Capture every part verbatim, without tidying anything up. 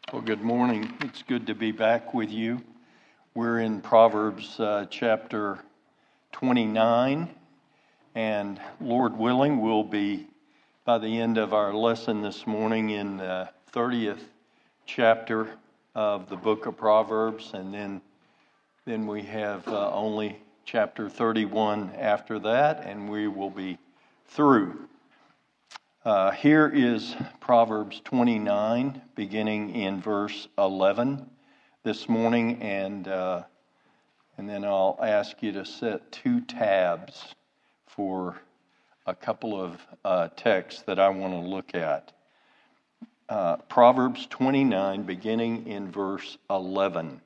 Well, good morning. It's good to be back with you. We're in Proverbs uh, chapter twenty-nine, and Lord willing, we'll be, by the end of our lesson this morning, in the thirtieth chapter of the book of Proverbs, and then, then we have uh, only chapter thirty-one after that, and we will be through. Uh, here is Proverbs twenty-nine, beginning in verse eleven this morning, and uh, and then I'll ask you to set two tabs for a couple of uh, texts that I want to look at. Uh, Proverbs twenty-nine, beginning in verse eleven.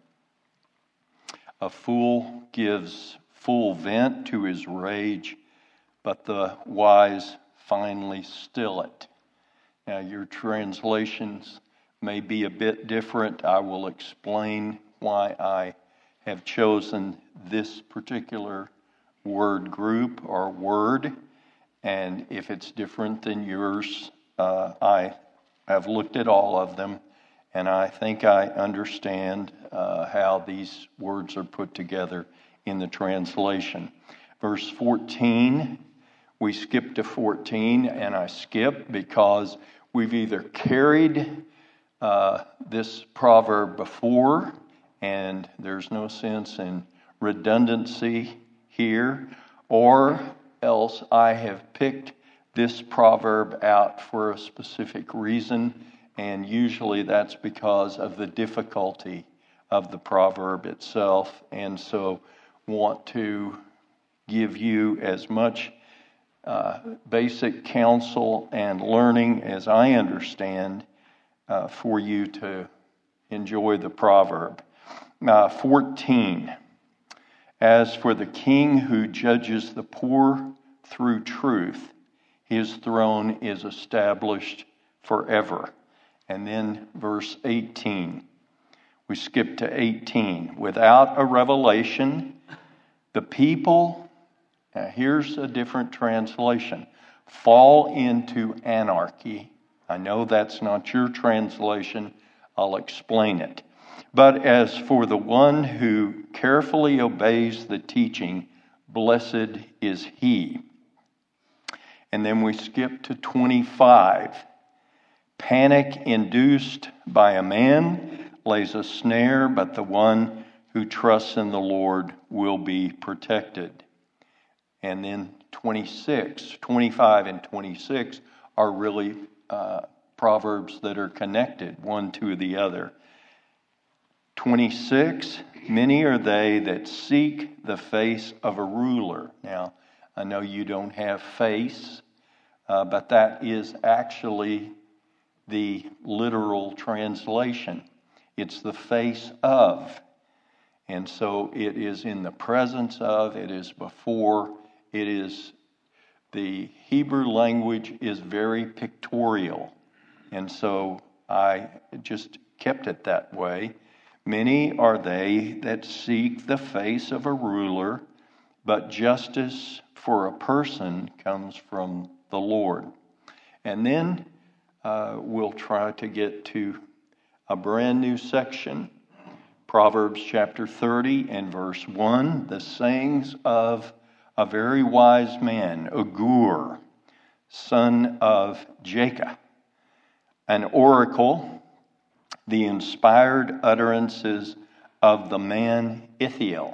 A fool gives full vent to his rage, but the wise finally still it. Now, your translations may be a bit different. I will explain why I have chosen this particular word group or word, and if it's different than yours, uh, I have looked at all of them, and I think I understand uh, how these words are put together in the translation. Verse fourteen. We skip to fourteen, and I skip because we've either carried uh, this proverb before, and there's no sense in redundancy here, or else I have picked this proverb out for a specific reason, and usually that's because of the difficulty of the proverb itself, and so want to give you as much Uh, basic counsel and learning, as I understand, uh, for you to enjoy the proverb. Uh, fourteen. As for the king who judges the poor through truth, his throne is established forever. And then verse eighteen. We skip to eighteen. Without a revelation, the people... Now, here's a different translation. Fall into anarchy. I know that's not your translation. I'll explain it. But as for the one who carefully obeys the teaching, blessed is he. And then we skip to twenty-five. Panic induced by a man lays a snare, but the one who trusts in the Lord will be protected. And then twenty-six, twenty-five and twenty-six are really uh, proverbs that are connected one to the other. twenty-six, many are they that seek the face of a ruler. Now, I know you don't have face, uh, but that is actually the literal translation. It's the face of. And so it is in the presence of, it is before. It is, the Hebrew language is very pictorial, and so I just kept it that way. Many are they that seek the face of a ruler, but justice for a person comes from the Lord. And then uh, we'll try to get to a brand new section, Proverbs chapter thirty and verse one, the sayings of a very wise man, Agur, son of Jacob, an oracle, the inspired utterances of the man Ithiel.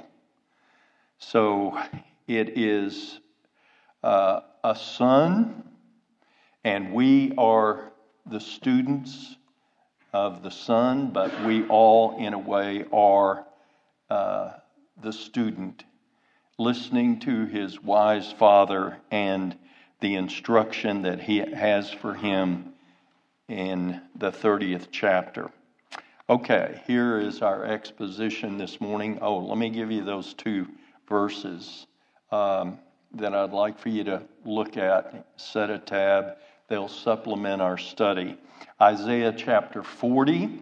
So it is uh, a son, and we are the students of the son, but we all, in a way, are uh, the student, listening to his wise father and the instruction that he has for him in the thirtieth chapter. Okay, here is our exposition this morning. Oh, let me give you those two verses um, that I'd like for you to look at. Set a tab. They'll supplement our study. Isaiah chapter forty.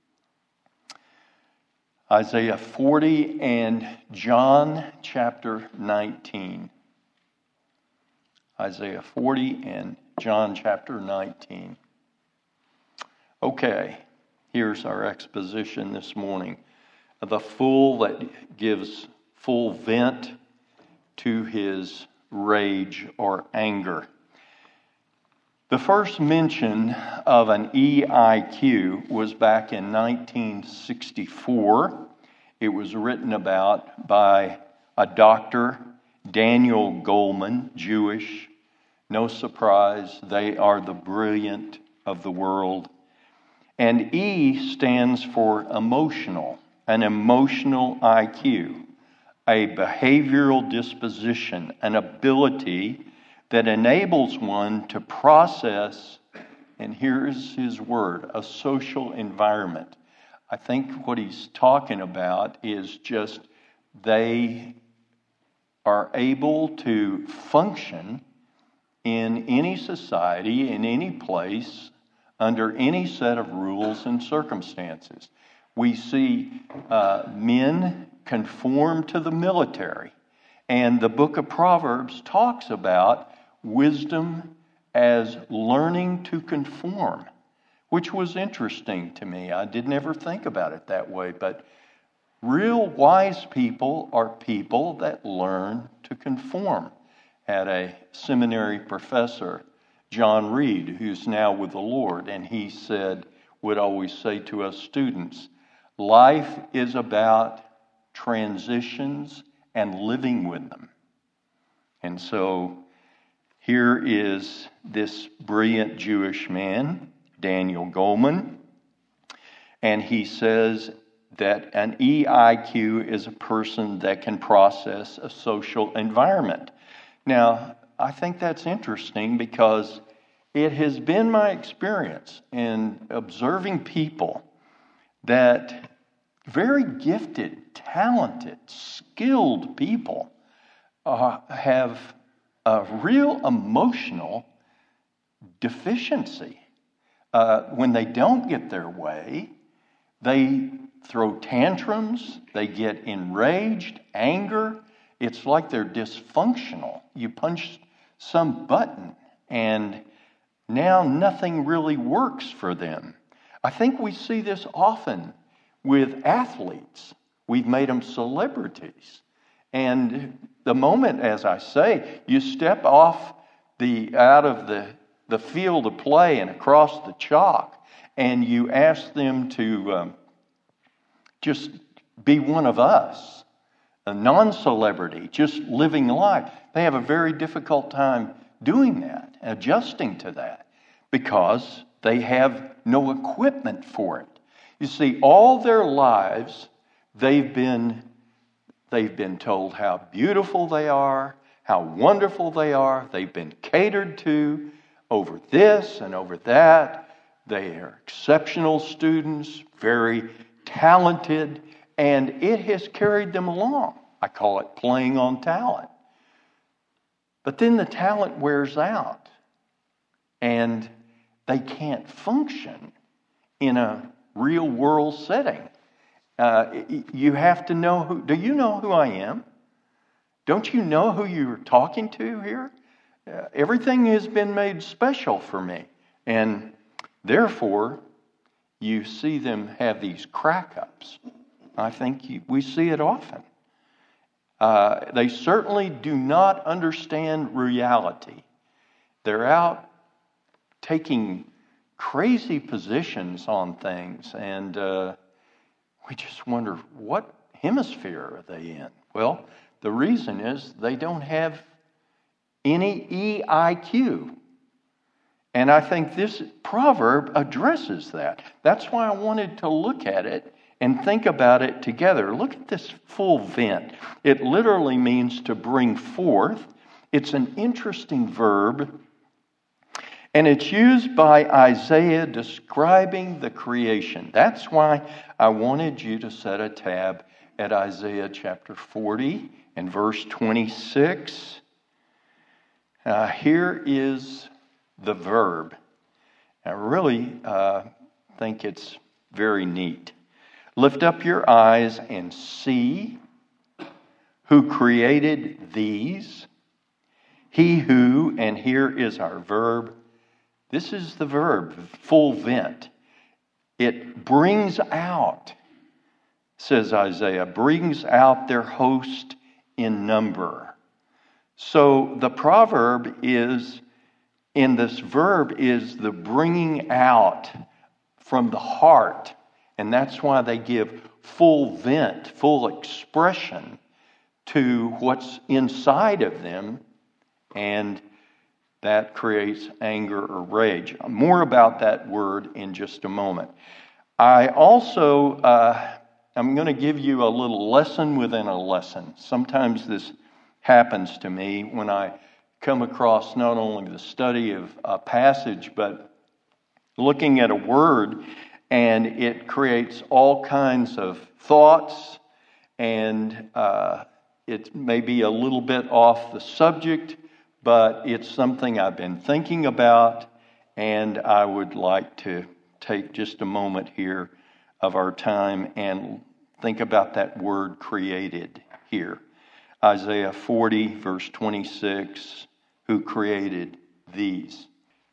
Isaiah forty and John chapter nineteen. Isaiah forty and John chapter nineteen. Okay, Here's our exposition this morning. The fool that gives full vent to his rage or anger. The first mention of an E I Q was back in nineteen sixty-four. It was written about by a doctor, Daniel Goleman, Jewish. No surprise, they are the brilliant of the world. And E stands for emotional, an emotional I Q, a behavioral disposition, an ability that enables one to process, and here's his word, a social environment. I think what he's talking about is just they are able to function in any society, in any place, under any set of rules and circumstances. We see uh, men conform to the military. And the book of Proverbs talks about wisdom as learning to conform, which was interesting to me. I did never think about it that way, but real wise people are people that learn to conform. Had a seminary professor, John Reed, who's now with the Lord, and he said, would always say to us students, life is about transitions and living with them. And so here is this brilliant Jewish man, Daniel Goleman, and he says that an E I Q is a person that can process a social environment. Now, I think that's interesting because it has been my experience in observing people that very gifted, talented, skilled people uh, have a real emotional deficiency. Uh, when they don't get their way, they throw tantrums, they get enraged, anger. It's like they're dysfunctional. You punch some button and now nothing really works for them. I think we see this often with athletes. We've made them celebrities. And the moment, as I say, you step off the out of the, the field of play and across the chalk, and you ask them to um, just be one of us, a non-celebrity, just living life. They have a very difficult time doing that, adjusting to that, because they have no equipment for it. You see, all their lives, they've been, they've been told how beautiful they are, how wonderful they are. They've been catered to over this and over that. They are exceptional students, very talented, and it has carried them along. I call it playing on talent. But then the talent wears out, and they can't function in a real world setting. Uh, you have to know who, do you know who I am? Don't you know who you're talking to here? Uh, everything has been made special for me. And therefore, you see them have these crack-ups. I think you, we see it often. Uh, they certainly do not understand reality. They're out taking crazy positions on things, and uh, we just wonder, what hemisphere are they in? Well, the reason is they don't have any E I Q. And I think this proverb addresses that. That's why I wanted to look at it and think about it together. Look at this full vent. It literally means to bring forth. It's an interesting verb. And it's used by Isaiah describing the creation. That's why I wanted you to set a tab at Isaiah chapter forty and verse twenty-six. Uh, here is the verb. I really uh, think it's very neat. Lift up your eyes and see who created these. He who, and here is our verb. This is the verb, full vent. It brings out, says Isaiah, brings out their host in number. So the proverb is, in this verb, is the bringing out from the heart. And that's why they give full vent, full expression to what's inside of them. And that creates anger or rage. More about that word in just a moment. I also, uh, I'm going to give you a little lesson within a lesson. Sometimes this happens to me when I come across not only the study of a passage, but looking at a word, and it creates all kinds of thoughts, and uh, it may be a little bit off the subject, but it's something I've been thinking about, and I would like to take just a moment here of our time and think about that word created here. Isaiah forty, verse twenty-six, who created these.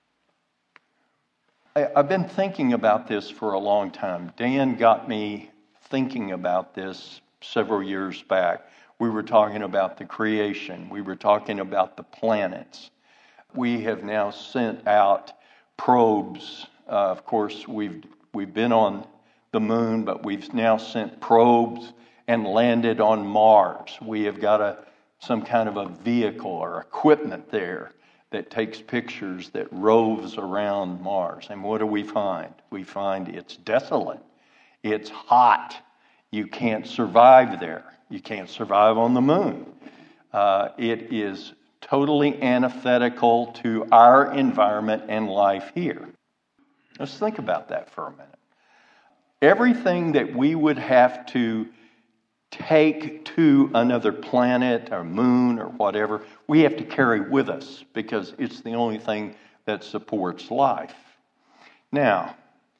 I, I've been thinking about this for a long time. Dan got me thinking about this several years back. We were talking about the creation. We were talking about the planets. We have now sent out probes. Uh, of course, we've we've been on the moon, but we've now sent probes and landed on Mars. We have got a some kind of a vehicle or equipment there that takes pictures, that roves around Mars. And what do we find? We find it's desolate. It's hot. You can't survive there. You can't survive on the moon. Uh, it is totally antithetical to our environment and life here. Let's think about that for a minute. Everything that we would have to take to another planet or moon or whatever, we have to carry with us because it's the only thing that supports life. Now,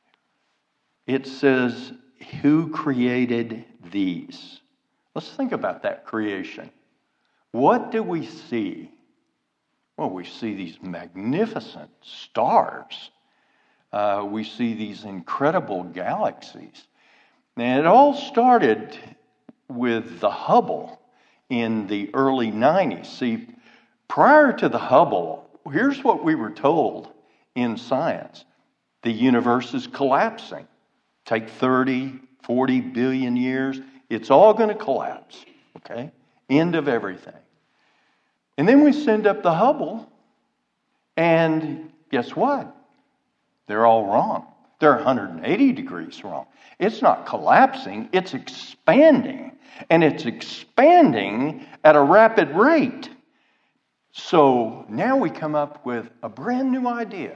it says, who created these? Let's think about that creation. What do we see? Well, we see these magnificent stars. Uh, we see these incredible galaxies. And it all started with the Hubble in the early nineties. See, prior to the Hubble, here's what we were told in science. The universe is collapsing. Take thirty, forty billion years. It's all going to collapse. Okay? End of everything. And then we send up the Hubble, and guess what? They're all wrong. They're one hundred eighty degrees wrong. It's not collapsing, it's expanding. And it's expanding at a rapid rate. So now we come up with a brand new idea.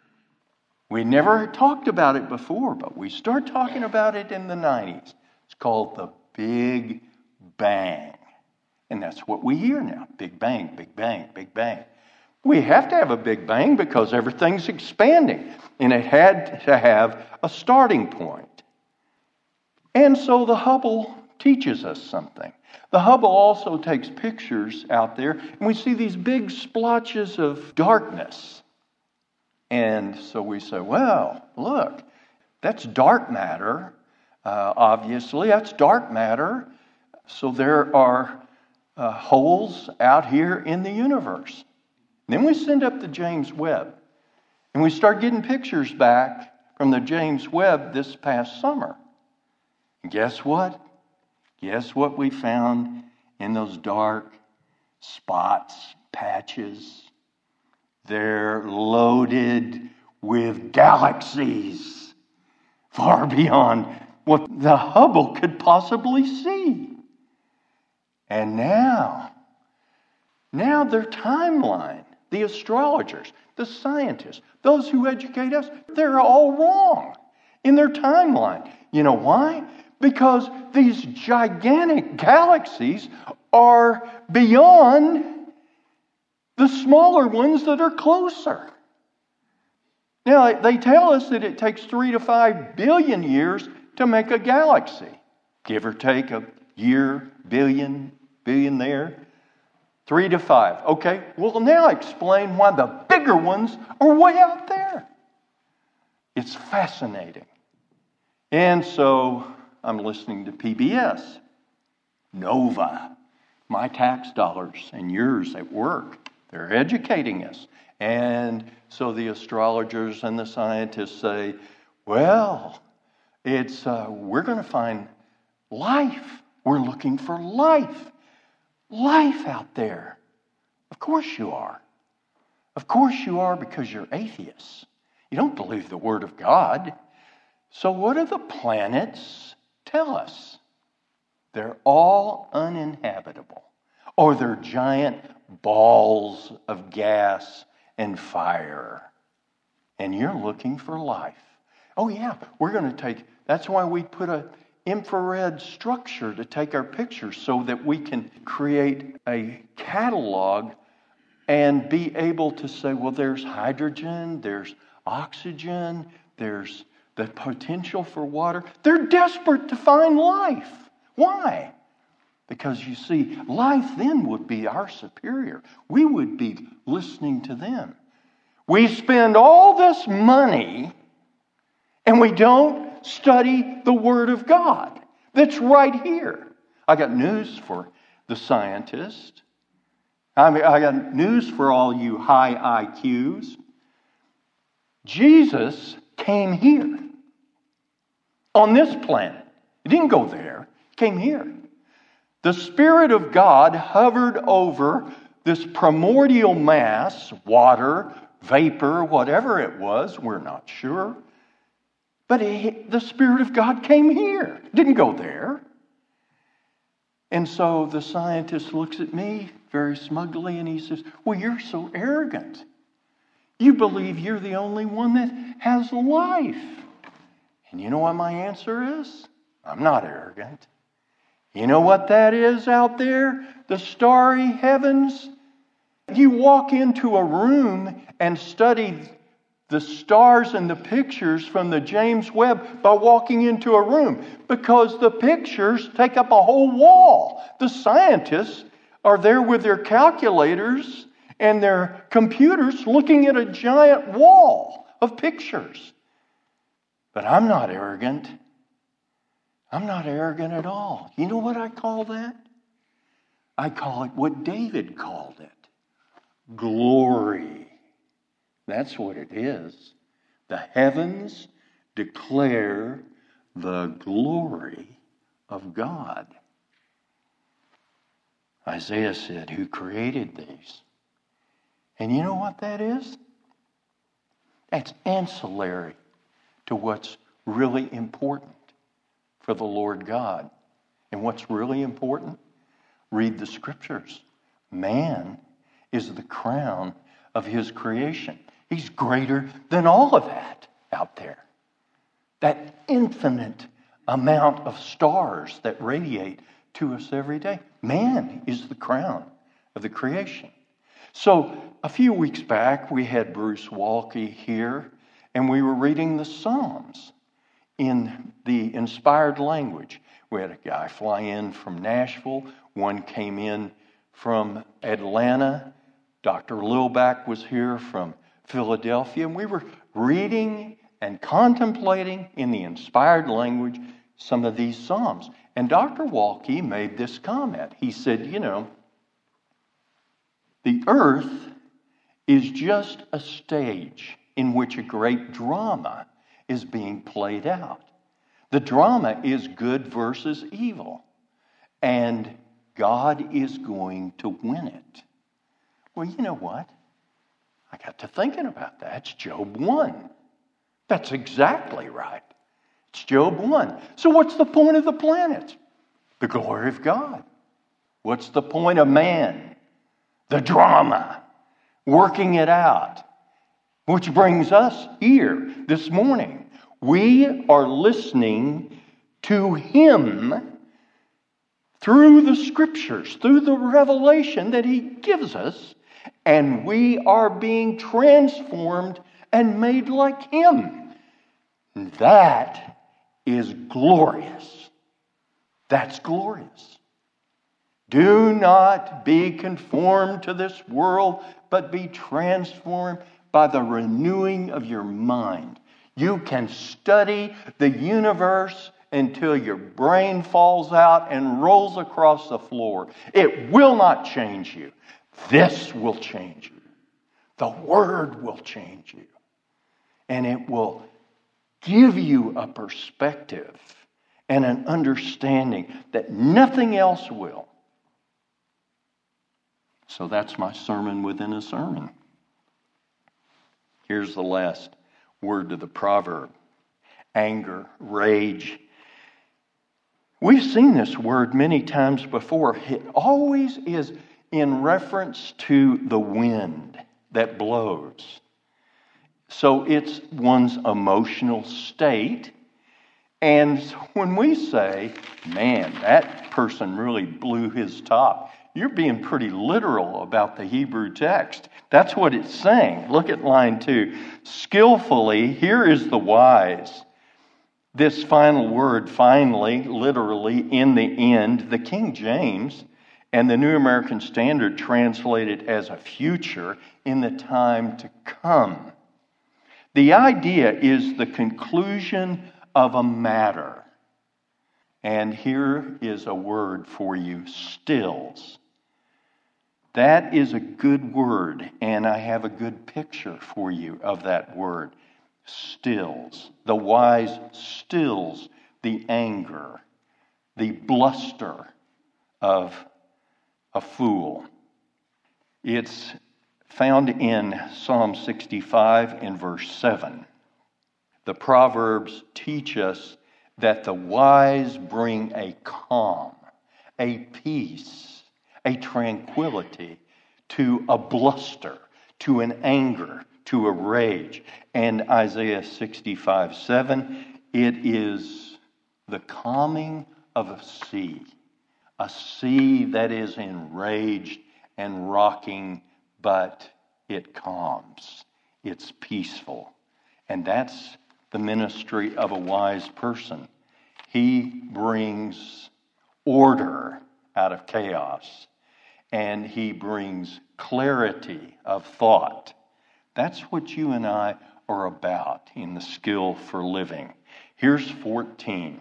We never talked about it before, but we start talking about it in the nineties. It's called the Big Bang. And that's what we hear now. Big Bang, Big Bang, Big Bang. We have to have a Big Bang because everything's expanding. And it had to have a starting point. And so the Hubble teaches us something. The Hubble also takes pictures out there, and we see these big splotches of darkness. And so we say, well, look, that's dark matter. Uh, obviously, that's dark matter. So there are uh, holes out here in the universe. Then we send up the James Webb, and we start getting pictures back from the James Webb this past summer. And guess what? Guess what we found in those dark spots, patches? They're loaded with galaxies far beyond what the Hubble could possibly see. And now, now their timeline, the astrologers, the scientists, those who educate us, they're all wrong in their timeline. You know why? Because these gigantic galaxies are beyond the smaller ones that are closer. Now, they tell us that it takes three to five billion years to make a galaxy. Give or take a year, billion, billion there. Three to five. Okay, well, now explain why the bigger ones are way out there. It's fascinating. And so I'm listening to P B S, Nova, my tax dollars and yours at work. They're educating us. And so the astrologers and the scientists say, well, it's uh, we're going to find life. We're looking for life. Life out there. Of course you are. Of course you are, because you're atheists. You don't believe the Word of God. So what do the planets tell us? They're all uninhabitable, or they're giant balls of gas and fire. And you're looking for life. Oh yeah, we're going to take, that's why we put a infrared structure to take our pictures, so that we can create a catalog and be able to say, well, there's hydrogen, there's oxygen, there's the potential for water. They're desperate to find life. Why? Because you see, life then would be our superior. We would be listening to them. We spend all this money and we don't study the Word of God that's right here. I got news for the scientist. I mean, I got news for all you high I Qs. Jesus came here on this planet. He didn't go there. He came here. The Spirit of God hovered over this primordial mass, water, vapor, whatever it was, we're not sure. But it, the Spirit of God came here, didn't go there. And so the scientist looks at me very smugly and he says, well, you're so arrogant. You believe you're the only one that has life. And you know what my answer is? I'm not arrogant. You know what that is out there? The starry heavens. You walk into a room and study the stars and the pictures from the James Webb by walking into a room, because the pictures take up a whole wall. The scientists are there with their calculators and their computers looking at a giant wall of pictures. But I'm not arrogant. I'm not arrogant at all. You know what I call that? I call it what David called it. Glory. That's what it is. The heavens declare the glory of God. Isaiah said, who created these? And you know what that is? That's ancillary to what's really important for the Lord God. And what's really important? Read the scriptures. Man is the crown of his creation. He's greater than all of that out there. That infinite amount of stars that radiate to us every day. Man is the crown of the creation. So a few weeks back, we had Bruce Walke here, and we were reading the Psalms in the inspired language. We had a guy fly in from Nashville. One came in from Atlanta. Doctor Lilback was here from Philadelphia. And we were reading and contemplating in the inspired language some of these Psalms. And Doctor Walke made this comment. He said, you know, the earth is just a stage in which a great drama is being played out. The drama is good versus evil. And God is going to win it. Well, you know what? I got to thinking about that. It's Job one. That's exactly right. It's Job one. So what's the point of the planets? The glory of God. What's the point of man? The drama. Working it out. Which brings us here this morning. We are listening to Him through the Scriptures, through the revelation that He gives us, and we are being transformed and made like Him. That is glorious. That's glorious. Do not be conformed to this world, but be transformed by the renewing of your mind. You can study the universe until your brain falls out and rolls across the floor. It will not change you. This will change you. The Word will change you. And it will give you a perspective and an understanding that nothing else will. So that's my sermon within a sermon. Here's the last word to the proverb. Anger, rage. We've seen this word many times before. It always is in reference to the wind that blows. So it's one's emotional state. And when we say, man, that person really blew his top, you're being pretty literal about the Hebrew text. That's what it's saying. Look at line two. Skillfully, here is the wise. This final word, finally, literally, in the end, the King James and the New American Standard translate it as a future in the time to come. The idea is the conclusion of a matter. And here is a word for you, stills. That is a good word, and I have a good picture for you of that word. Stills. The wise stills the anger, the bluster of a fool. It's found in Psalm sixty-five in verse seven. The Proverbs teach us that the wise bring a calm, a peace, a tranquility to a bluster, to an anger, to a rage. And Isaiah sixty-five seven, it is the calming of a sea, a sea that is enraged and rocking, but it calms. It's peaceful. And that's the ministry of a wise person. He brings order out of chaos, and he brings clarity of thought. That's what you and I are about in the skill for living. Here's fourteen.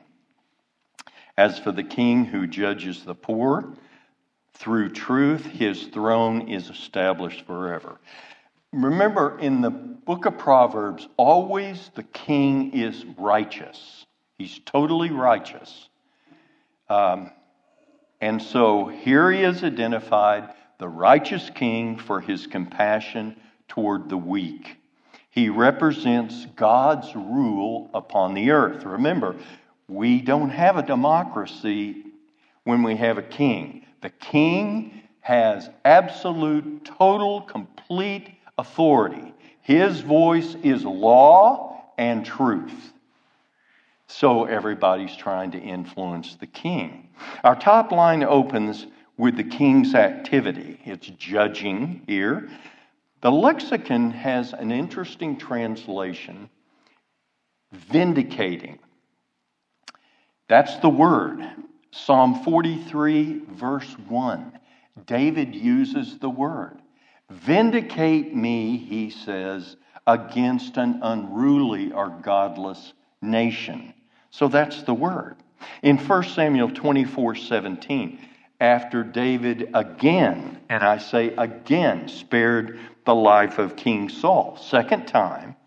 As for the king who judges the poor, through truth his throne is established forever. Remember, in the book of Proverbs, always the king is righteous. He's totally righteous. Um, and so here he is identified, the righteous king, for his compassion toward the weak. He represents God's rule upon the earth. Remember, we don't have a democracy when we have a king. The king has absolute, total, complete authority. His voice is law and truth. So everybody's trying to influence the king. Our top line opens with the king's activity. It's judging here. The lexicon has an interesting translation, vindicating. That's the word. Psalm forty-three, verse one. David uses the word. Vindicate me, he says, against an unruly or godless nation. So that's the word. In First Samuel twenty-four seventeen, after David again, and I say again, spared the life of King Saul, second time,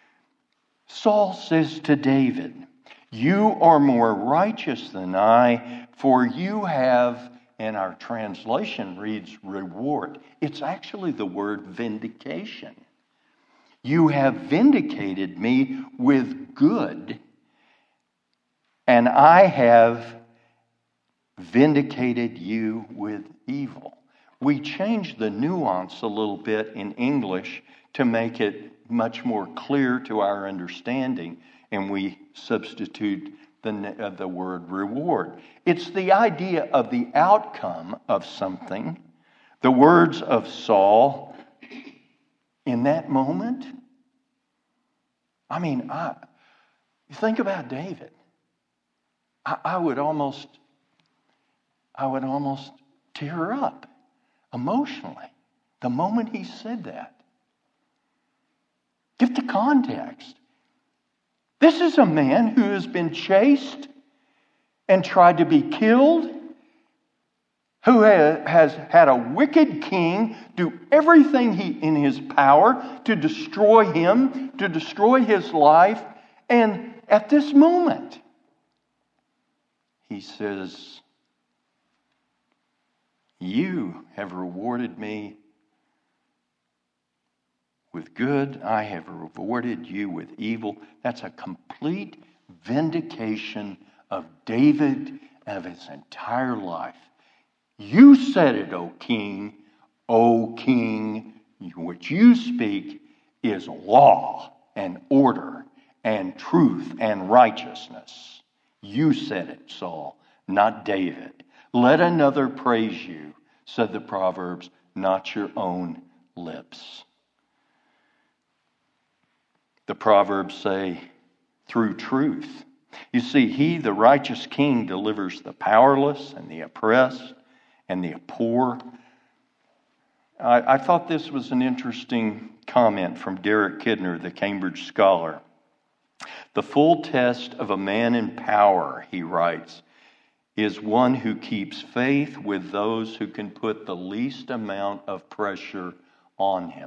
Saul says to David, you are more righteous than I, for you have, and our translation reads reward. It's actually the word vindication. You have vindicated me with good, and I have vindicated you with evil. We changed the nuance a little bit in English to make it much more clear to our understanding, and we substitute the, uh, the word reward. It's the idea of the outcome of something. The words of Saul in that moment. I mean, I, think about David. I, I would almost, I would almost tear up emotionally the moment he said that. Get the context. This is a man who has been chased and tried to be killed, who has had a wicked king do everything he, in his power to destroy him, to destroy his life. And at this moment, he says, you have rewarded me with good. I have rewarded you with evil. That's a complete vindication of David and of his entire life. You said it, O king. O king, what you speak is law and order and truth and righteousness. You said it, Saul, not David. Let another praise you, said the Proverbs, not your own lips. The Proverbs say, through truth. You see, he, the righteous king, delivers the powerless and the oppressed and the poor. I, I thought this was an interesting comment from Derek Kidner, the Cambridge scholar. The full test of a man in power, he writes, is one who keeps faith with those who can put the least amount of pressure on him.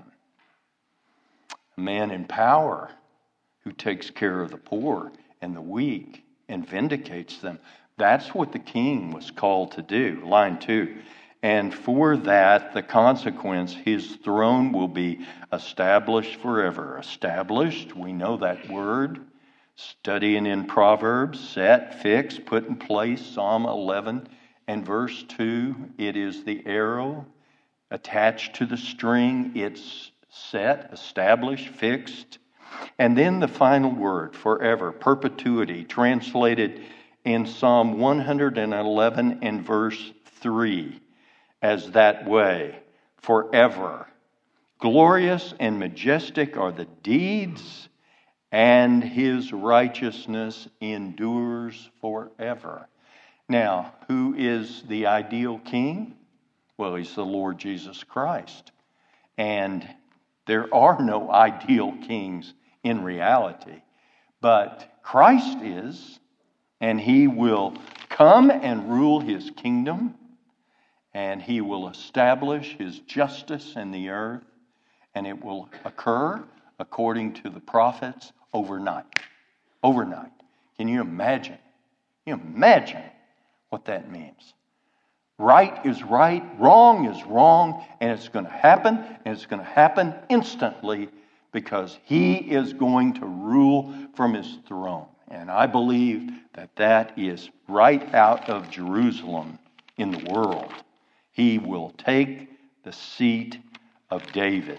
A man in power who takes care of the poor and the weak and vindicates them. That's what the king was called to do. Line two. And for that, the consequence, his throne will be established forever. Established, we know that word. Studying in Proverbs, set, fixed, put in place, Psalm eleven and verse two, it is the arrow attached to the string. It's set, established, fixed. And then the final word, forever, perpetuity, translated in Psalm one eleven and verse three as that way, forever. Glorious and majestic are the deeds, and his righteousness endures forever. Now, who is the ideal king? Well, he's the Lord Jesus Christ. And there are no ideal kings in reality. But Christ is, and he will come and rule his kingdom, and he will establish his justice in the earth, and it will occur according to the prophets overnight. Overnight. Can you imagine? Can you imagine what that means? Right is right, wrong is wrong, and it's going to happen, and it's going to happen instantly because he is going to rule from his throne. And I believe that that is right out of Jerusalem in the world. He will take the seat of David.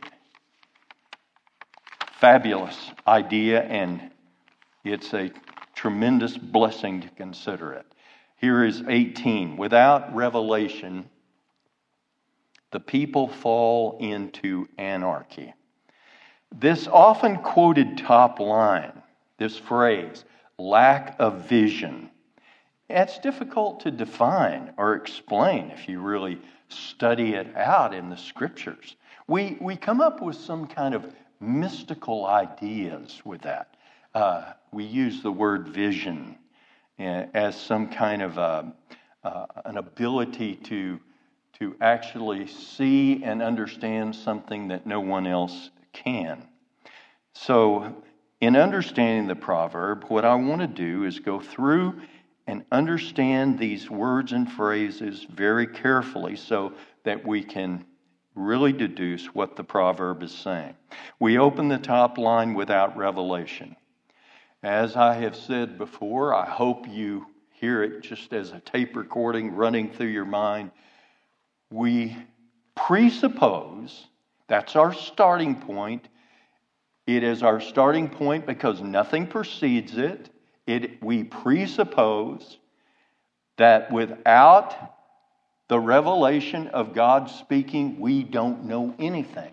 Fabulous idea, and it's a tremendous blessing to consider it. Here is eighteen. Without revelation, the people fall into anarchy. This often quoted top line, this phrase, lack of vision, it's difficult to define or explain if you really study it out in the scriptures. We, we come up with some kind of mystical ideas with that. Uh, we use the word vision as some kind of a, uh, an ability to, to actually see and understand something that no one else can. So, in understanding the proverb, what I want to do is go through and understand these words and phrases very carefully so that we can really deduce what the proverb is saying. We open the top line without revelation. As I have said before, I hope you hear it just as a tape recording running through your mind. We presuppose, that's our starting point. It is our starting point because nothing precedes it. It we presuppose that without the revelation of God speaking, we don't know anything.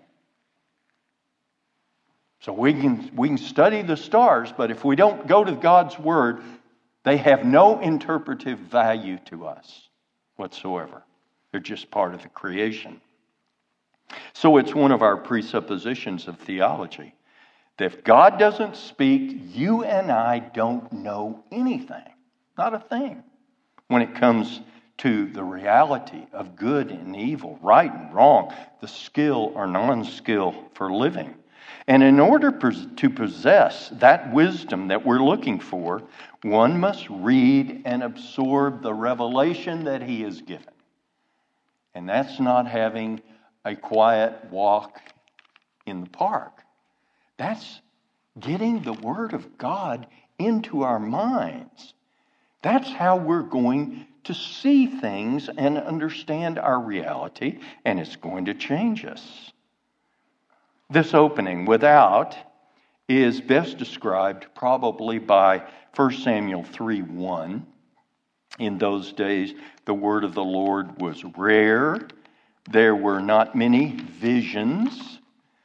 So we can we can study the stars, but if we don't go to God's Word, they have no interpretive value to us whatsoever. They're just part of the creation. So it's one of our presuppositions of theology If God doesn't speak, you and I don't know anything. Not a thing. When it comes to the reality of good and evil, right and wrong, the skill or non-skill for living. And in order to possess that wisdom that we're looking for, one must read and absorb the revelation that he has given. And that's not having a quiet walk in the park. That's getting the Word of God into our minds. That's how we're going to see things and understand our reality, and it's going to change us. This opening, without, is best described probably by First Samuel three one. In those days, the word of the Lord was rare. There were not many visions.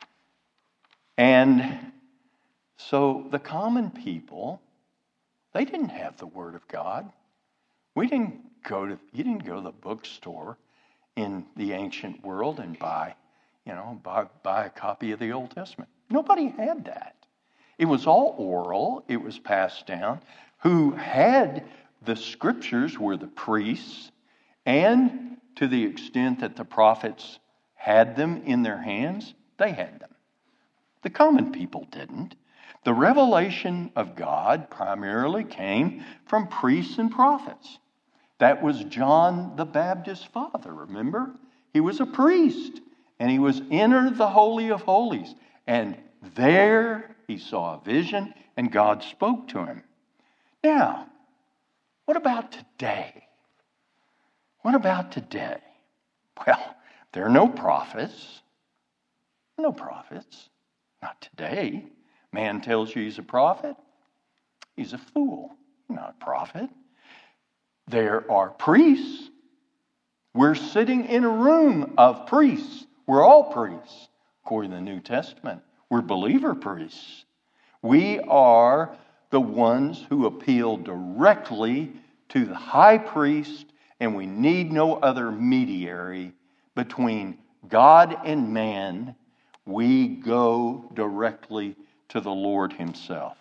And so the common people, they didn't have the Word of God. We didn't go to, you didn't go to the bookstore in the ancient world and buy, you know, buy, buy a copy of the Old Testament. Nobody had that. It was all oral. It was passed down. Who had the scriptures were the priests, and to the extent that the prophets had them in their hands, they had them. The common people didn't. The revelation of God primarily came from priests and prophets. That was John the Baptist's father, remember? He was a priest, and he was entered the Holy of Holies. And there he saw a vision, and God spoke to him. Now, what about today? What about today? Well, there are no prophets. No prophets. Not today. Man tells you he's a prophet. He's a fool. Not a prophet. There are priests. We're sitting in a room of priests. We're all priests, according to the New Testament. We're believer priests. We are the ones who appeal directly to the high priest, and we need no other mediary between God and man. We go directly to the Lord himself.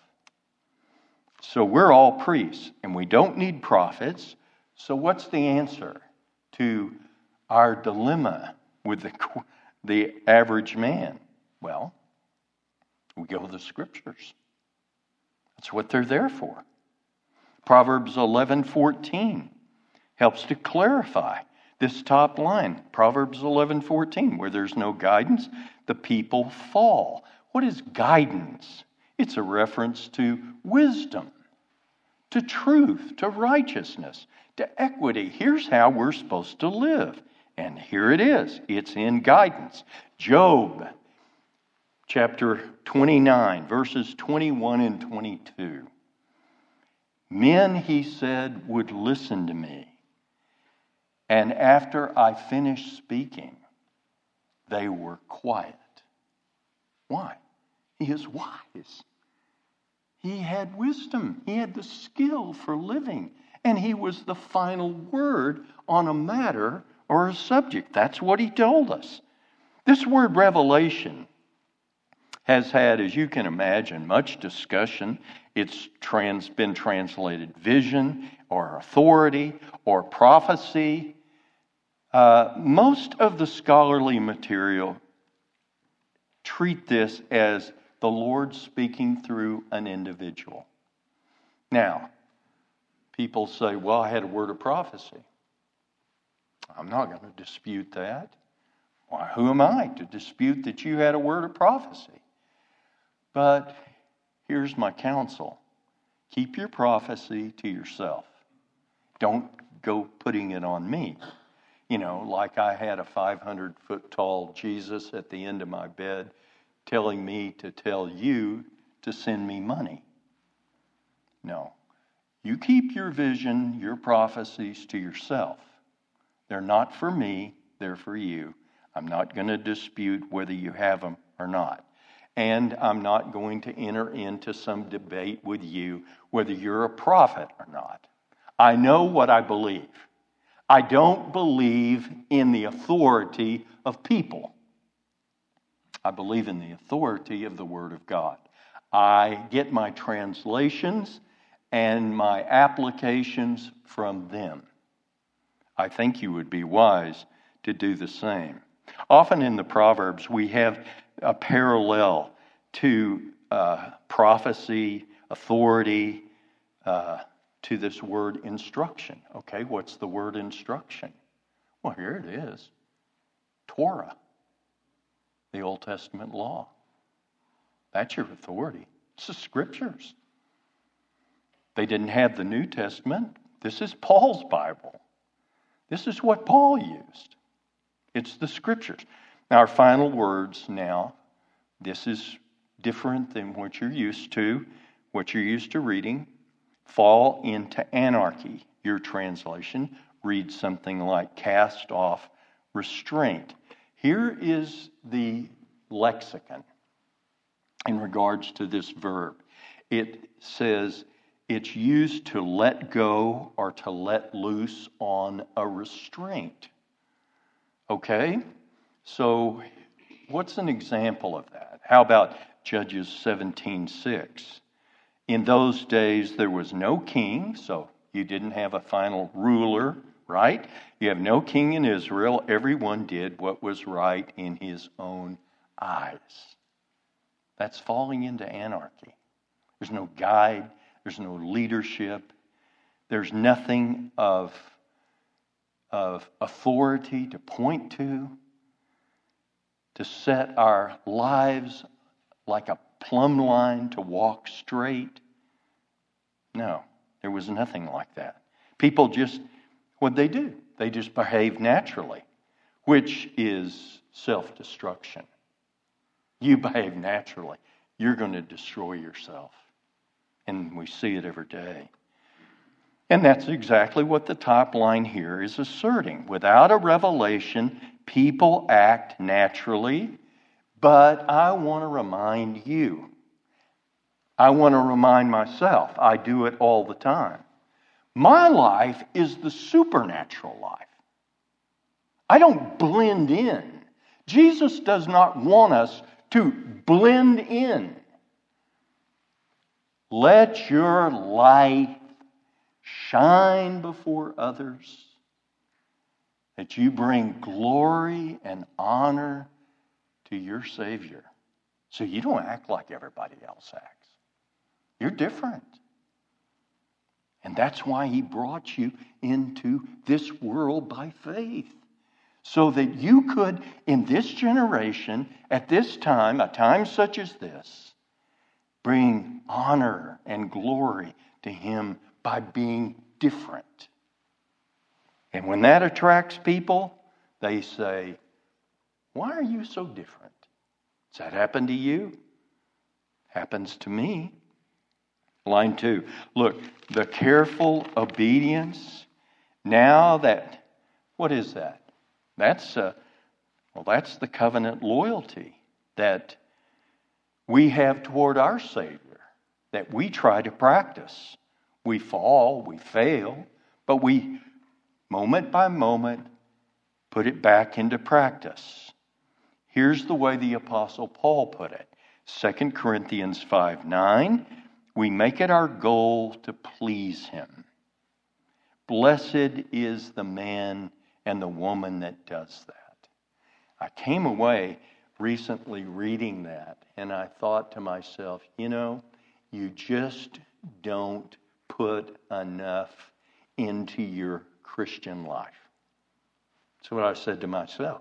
So we're all priests, and we don't need prophets. So what's the answer to our dilemma with the, the average man? Well, we go to the scriptures. That's what they're there for. Proverbs eleven fourteen helps to clarify this top line. Proverbs eleven fourteen, where there's no guidance, the people fall. What is guidance? It's a reference to wisdom, to truth, to righteousness, to equity. Here's how we're supposed to live. And here it is. It's in guidance. Job chapter twenty-nine, verses twenty-one and twenty-two. Men, he said, would listen to me. And after I finished speaking, they were quiet. Why? He is wise. He had wisdom. He had the skill for living. And he was the final word on a matter or a subject. That's what he told us. This word revelation has had, as you can imagine, much discussion. It's trans, been translated vision or authority or prophecy. Uh, most of the scholarly material treat this as the Lord speaking through an individual. Now, people say, well, I had a word of prophecy. I'm not going to dispute that. Why, who am I to dispute that you had a word of prophecy? But here's my counsel. Keep your prophecy to yourself. Don't go putting it on me. You know, like I had a five hundred foot tall Jesus at the end of my bed telling me to tell you to send me money. No. You keep your vision, your prophecies to yourself. They're not for me, they're for you. I'm not going to dispute whether you have them or not. And I'm not going to enter into some debate with you whether you're a prophet or not. I know what I believe. I don't believe in the authority of people. I believe in the authority of the Word of God. I get my translations and my applications from them. I think you would be wise to do the same. Often in the Proverbs, we have a parallel to uh, prophecy, authority, uh, to this word instruction. Okay, what's the word instruction? Well, here it is. Torah, the Old Testament law. That's your authority. It's the Scriptures. They didn't have the New Testament. This is Paul's Bible. This is what Paul used. It's the Scriptures. Now, our final words now, this is different than what you're used to, what you're used to reading. Fall into anarchy. Your translation reads something like cast off restraint. Here is the lexicon in regards to this verb. It says it's used to let go or to let loose on a restraint. Okay? So what's an example of that? How about Judges seventeen six? In those days, there was no king, so you didn't have a final ruler, right? You have no king in Israel. Everyone did what was right in his own eyes. That's falling into anarchy. There's no guide. There's no leadership. There's nothing of, of authority to point to, to set our lives like a plumb line to walk straight. No, there was nothing like that. People just, what'd they do? They just behave naturally, which is self-destruction. You behave naturally, you're going to destroy yourself. And we see it every day. And that's exactly what the top line here is asserting. Without a revelation, people act naturally. But I want to remind you, I want to remind myself, I do it all the time. My life is the supernatural life. I don't blend in. Jesus does not want us to blend in. Let your light shine before others, that you bring glory and honor to your Savior. So you don't act like everybody else acts. You're different. And that's why He brought you into this world by faith. So that you could, in this generation, at this time, a time such as this, bring honor and glory to Him by being different. And when that attracts people, they say, why are you so different? Does that happen to you? Happens to me. Line two. Look, the careful obedience. Now that, what is that? That's, uh, well, that's the covenant loyalty that we have toward our Savior, that we try to practice. We fall, we fail, but we, moment by moment, put it back into practice. Here's the way the Apostle Paul put it. Second Corinthians five nine, we make it our goal to please Him. Blessed is the man and the woman that does that. I came away recently reading that, and I thought to myself, you know, you just don't put enough into your Christian life. That's what I said to myself.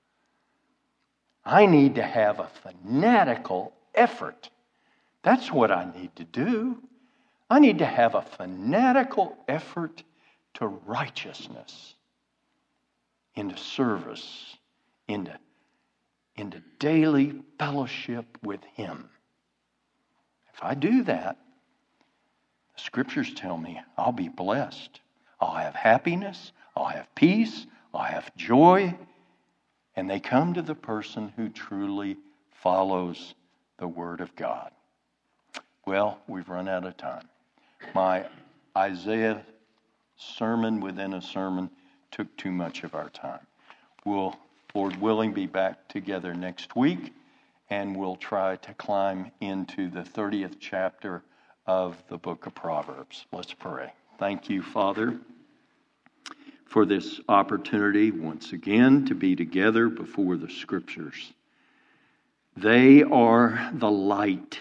I need to have a fanatical effort. That's what I need to do. I need to have a fanatical effort to righteousness, into service, into, into daily fellowship with Him. If I do that, the Scriptures tell me I'll be blessed. I'll have happiness, I'll have peace, I'll have joy, and they come to the person who truly follows the Word of God. Well, we've run out of time. My Isaiah sermon within a sermon took too much of our time. We'll, Lord willing, be back together next week and we'll try to climb into the thirtieth chapter of the book of Proverbs. Let's pray. Thank you, Father, for this opportunity once again to be together before the Scriptures. They are the light.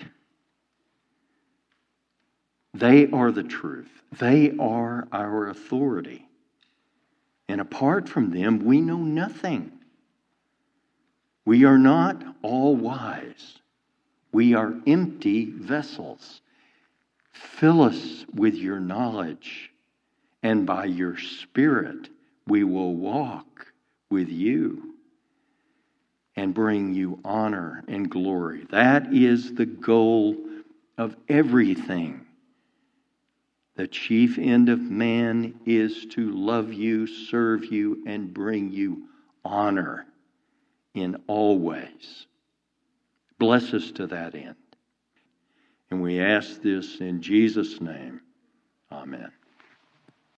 They are the truth. They are our authority. And apart from them, we know nothing. We are not all wise. We are empty vessels. Fill us with your knowledge, and by your Spirit we will walk with you and bring you honor and glory. That is the goal of everything. The chief end of man is to love you, serve you, and bring you honor in all ways. Bless us to that end. And we ask this in Jesus' name. Amen.